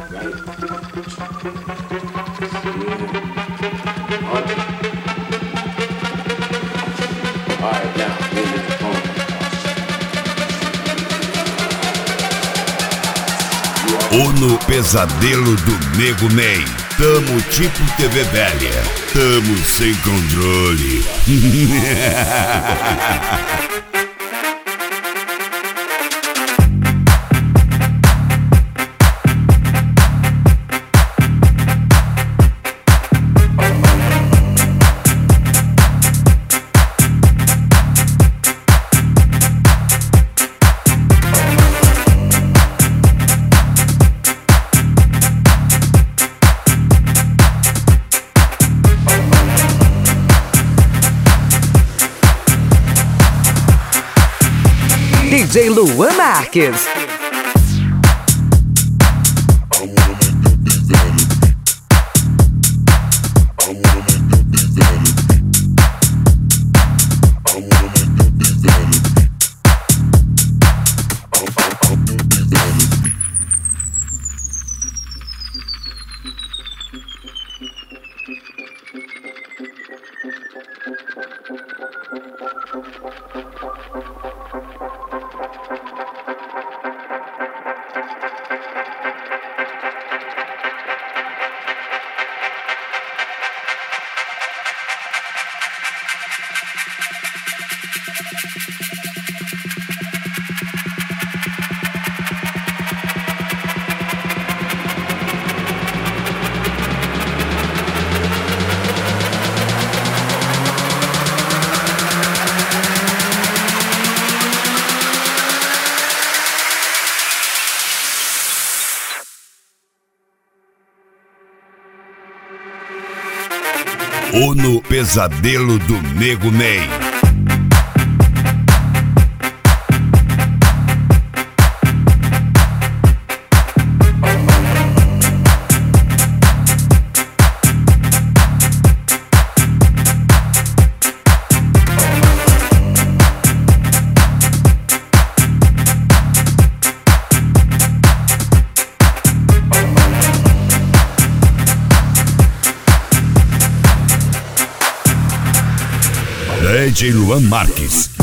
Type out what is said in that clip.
Right? Okay. Alright, now, we'll get the phone. Ou no pesadelo do Nego Ney. Tamo tipo TV velha. Tamo sem controle. DJ Luan Marques. Ou no pesadelo do Nego Ney. DJ Luan Marques.